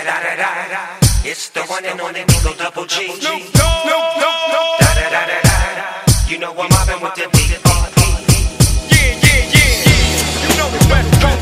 It's the one and only Eagle Double G. You know I'm mobbing with the big R.E. Yeah. You know the West Coast.